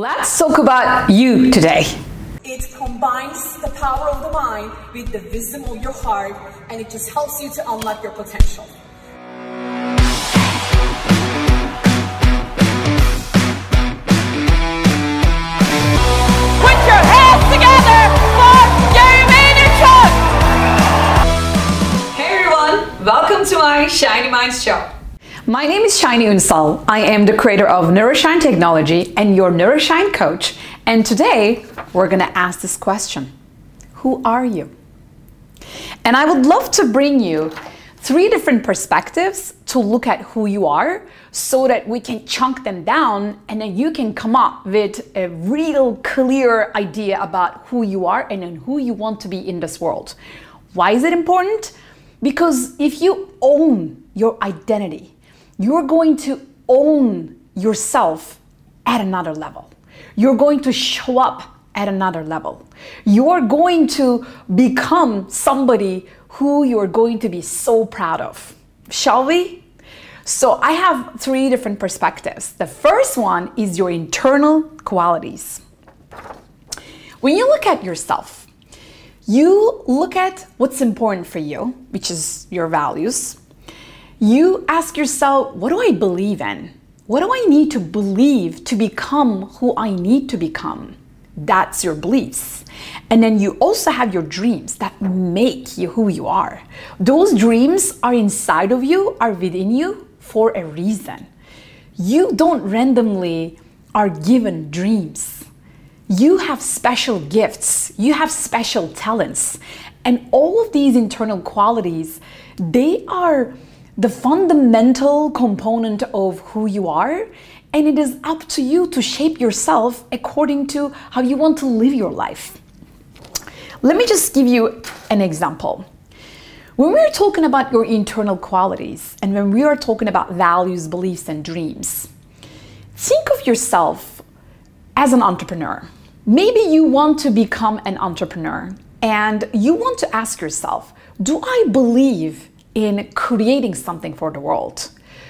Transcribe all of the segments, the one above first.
Let's talk about you today. It combines the power of the mind with the wisdom of your heart, and it just helps you to unlock your potential. Put your hands together for Jeremy Truck! Hey everyone, welcome to my Shiny Minds show. My name is Shiny Unsal. I am the creator of Neuroshine Technology and your Neuroshine coach. And today we're gonna ask this question: who are you? And I would love to bring you 3 different perspectives to look at who you are so that we can chunk them down and then you can come up with a real clear idea about who you are and then who you want to be in this world. Why is it important? Because if you own your identity, you're going to own yourself at another level. You're going to show up at another level. You're going to become somebody who you're going to be so proud of. Shall we? So I have 3 different perspectives. The first one is your internal qualities. When you look at yourself, you look at what's important for you, which is your values. You ask yourself, what do I believe in? What do I need to believe to become who I need to become? That's your beliefs. And then you also have your dreams that make you who you are. Those dreams are inside of you, are within you for a reason. You don't randomly are given dreams. You have special gifts. You have special talents. And all of these internal qualities, they are the fundamental component of who you are, and it is up to you to shape yourself according to how you want to live your life. Let me just give you an example. When we're talking about your internal qualities and when we are talking about values, beliefs, and dreams, think of yourself as an entrepreneur. Maybe you want to become an entrepreneur and you want to ask yourself, do I believe in creating something for the world?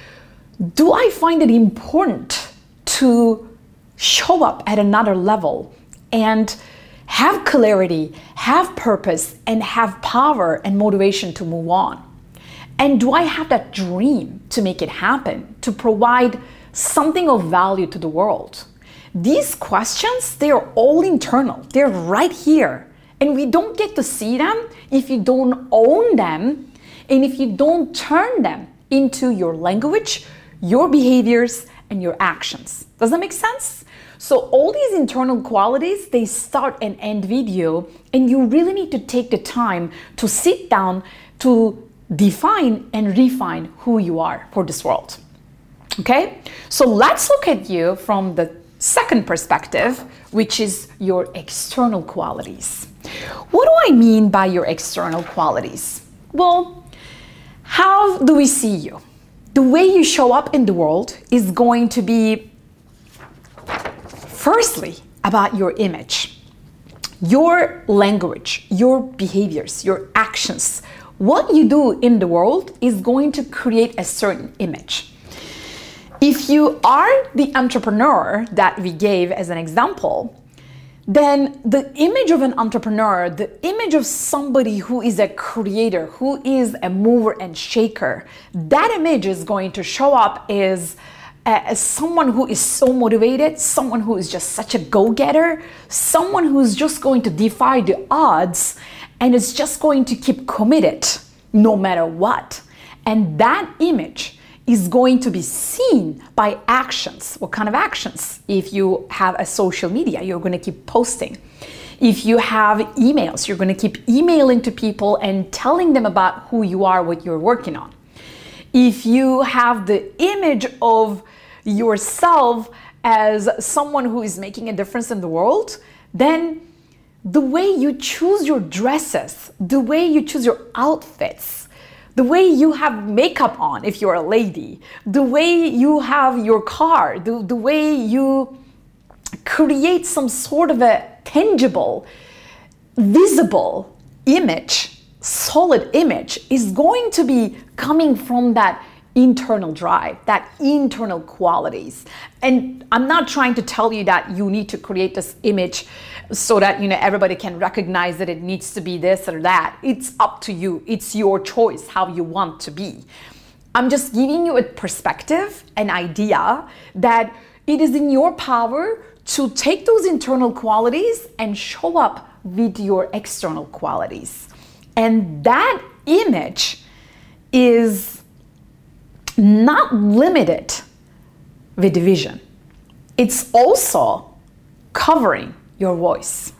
Do I find it important to show up at another level and have clarity, have purpose, and have power and motivation to move on? And do I have that dream to make it happen, to provide something of value to the world? These questions, they are all internal. They're right here. And we don't get to see them if you don't own them and if you don't turn them into your language, your behaviors, and your actions. Does that make sense? So all these internal qualities, they start and end with you, and you really need to take the time to sit down to define and refine who you are for this world. Okay? So let's look at you from the second perspective, which is your external qualities. What do I mean by your external qualities? Well, how do we see you? The way you show up in the world is going to be, firstly, about your image, your language, your behaviors, your actions. What you do in the world is going to create a certain image. If you are the entrepreneur that we gave as an example, then the image of an entrepreneur, the image of somebody who is a creator, who is a mover and shaker, that image is going to show up as someone who is so motivated, someone who is just such a go-getter, someone who's just going to defy the odds and is just going to keep committed no matter what. And that image is going to be seen by actions. What kind of actions? If you have a social media, you're going to keep posting. If you have emails, you're going to keep emailing to people and telling them about who you are, what you're working on. If you have the image of yourself as someone who is making a difference in the world, then the way you choose your dresses, the way you choose your outfits, the way you have makeup on if you're a lady, the way you have your car, the way you create some sort of a tangible, visible image, solid image is going to be coming from that internal drive, that internal qualities. And I'm not trying to tell you that you need to create this image so that, you know, everybody can recognize that it needs to be this or that. It's up to you. It's your choice how you want to be. I'm just giving you a perspective, an idea that it is in your power to take those internal qualities and show up with your external qualities. And that image is not limited with vision. It's also covering your voice.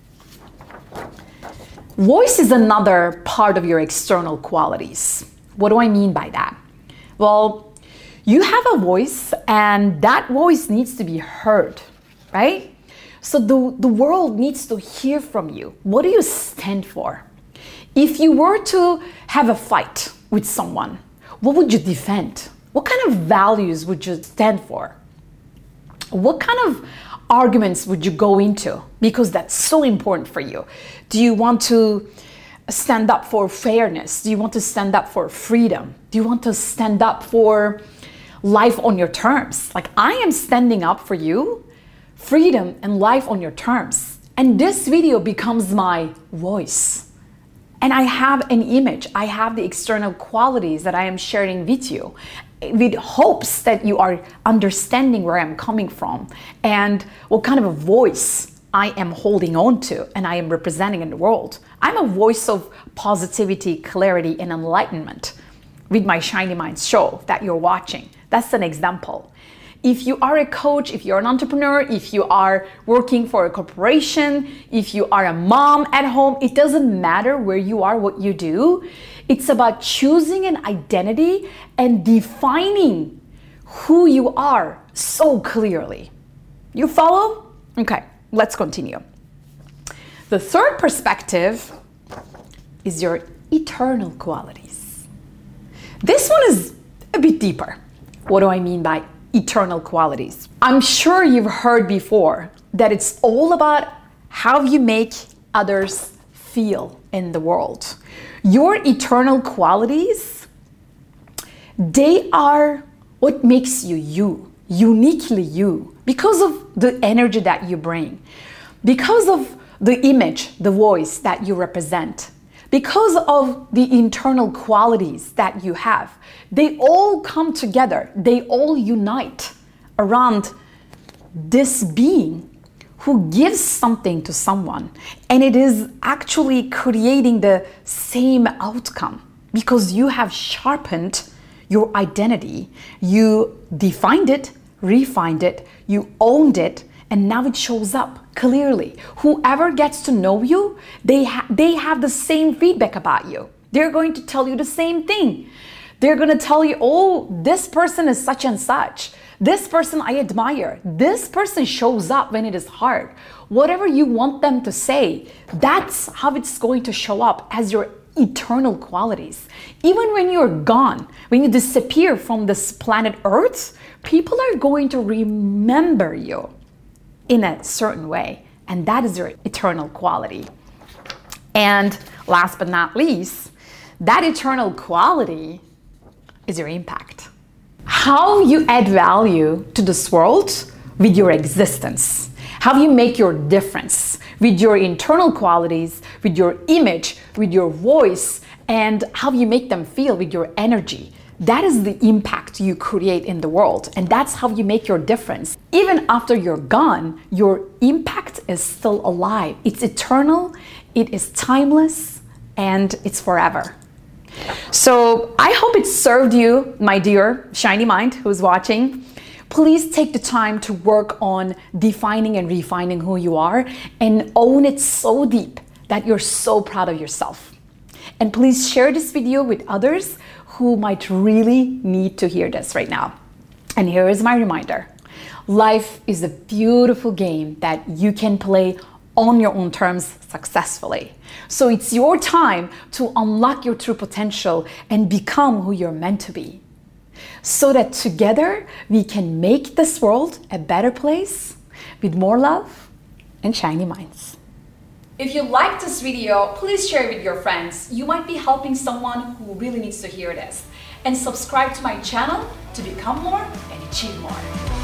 Voice is another part of your external qualities. What do I mean by that? Well, you have a voice and that voice needs to be heard, right? So the world needs to hear from you. What do you stand for? If you were to have a fight with someone, what would you defend? What kind of values would you stand for? What kind of arguments would you go into? Because that's so important for you. Do you want to stand up for fairness? Do you want to stand up for freedom? Do you want to stand up for life on your terms? Like, I am standing up for you, freedom and life on your terms. And this video becomes my voice. And I have an image. I have the external qualities that I am sharing with you, with hopes that you are understanding where I'm coming from and what kind of a voice I am holding on to and I am representing in the world. I'm a voice of positivity, clarity, and enlightenment with my Shiny Minds show that you're watching. That's an example. If you are a coach, if you're an entrepreneur, if you are working for a corporation, if you are a mom at home, it doesn't matter where you are, what you do. It's about choosing an identity and defining who you are so clearly. You follow? Okay, let's continue. The third perspective is your eternal qualities. This one is a bit deeper. What do I mean by eternal qualities? I'm sure you've heard before that it's all about how you make others feel in the world. Your eternal qualities, they are what makes you you, uniquely you, because of the energy that you bring, because of the image, the voice that you represent, because of the internal qualities that you have. They all come together, they all unite around this being who gives something to someone, and it is actually creating the same outcome because you have sharpened your identity, you defined it, refined it, you owned it, and now it shows up clearly. Whoever gets to know you, they have the same feedback about you. They're going to tell you the same thing. They're going to tell you, oh, this person is such and such. This person I admire. This person shows up when it is hard. Whatever you want them to say, that's how it's going to show up as your eternal qualities. Even when you're gone, when you disappear from this planet Earth, people are going to remember you in a certain way. And that is your eternal quality. And last but not least, that eternal quality is your impact. How you add value to this world with your existence. How you make your difference with your internal qualities, with your image, with your voice, and how you make them feel with your energy. That is the impact you create in the world, and that's how you make your difference. Even after you're gone, your impact is still alive. It's eternal, it is timeless, and it's forever. So I hope it served you, my dear Shiny Mind who's watching. Please take the time to work on defining and refining who you are and own it so deep that you're so proud of yourself. And please share this video with others who might really need to hear this right now. And here is my reminder. Life is a beautiful game that you can play on your own terms successfully. So it's your time to unlock your true potential and become who you're meant to be, so that together we can make this world a better place with more love and shiny minds. If you liked this video, please share it with your friends. You might be helping someone who really needs to hear this. and subscribe to my channel to become more and achieve more.